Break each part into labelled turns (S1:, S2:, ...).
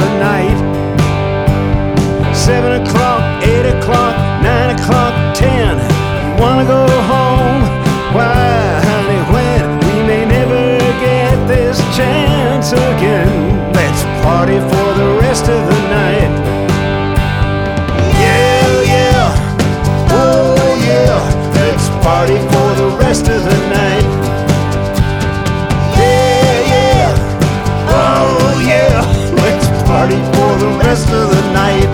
S1: the night. 7 o'clock, 8 o'clock, 9 o'clock, 10. You wanna go home? Why, honey, when? We may never get this chance again. Let's party for the rest of the night. Yeah, yeah, oh yeah. Let's party for the rest of the night. Yeah, yeah, oh yeah. Let's party for the rest of the night.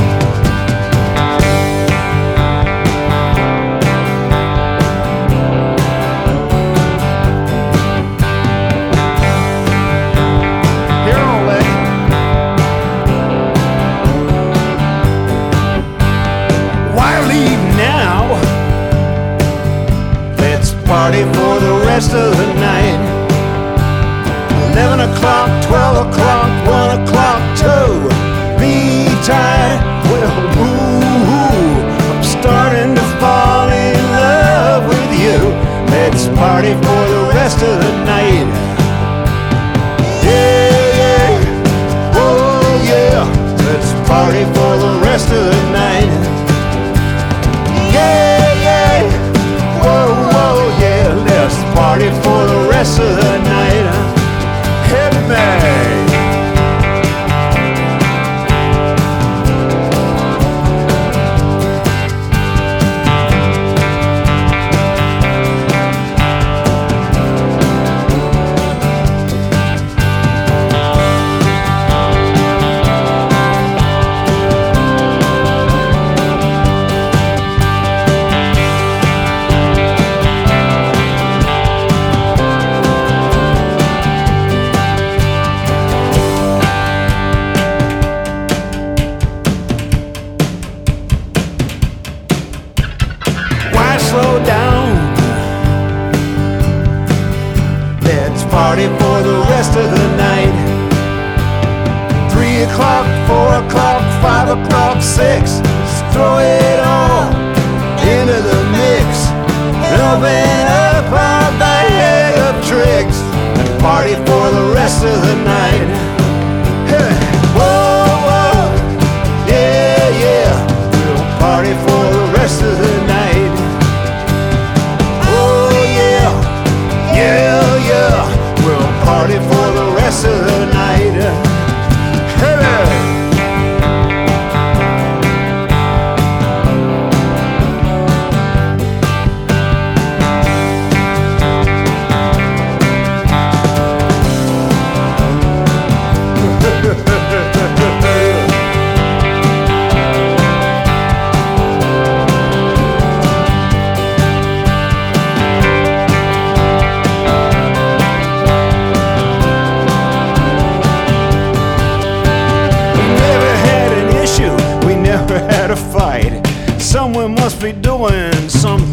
S1: Party for the rest of the night. 11 o'clock, 12 o'clock, 1 o'clock, 2. Be tight, well, woo-hoo. I'm starting to fall in love with you. Let's party for the rest of the night. Yeah, yeah, oh yeah. Let's party for the rest of the night. Yeah, yeah, whoa, whoa, yeah. Let's party for the rest of the night. Hit me. Slow down. Let's party for the rest of the night. 3 o'clock, 4 o'clock, 5 o'clock, 6. Let's throw it all into the mix. Open up our bag of tricks and party for the rest of the night. Hey, whoa, whoa, yeah, yeah. We'll party for the rest of the night. Yeah, yeah, we'll party for the rest of the night. Hey! Had a fight. Someone must be doing something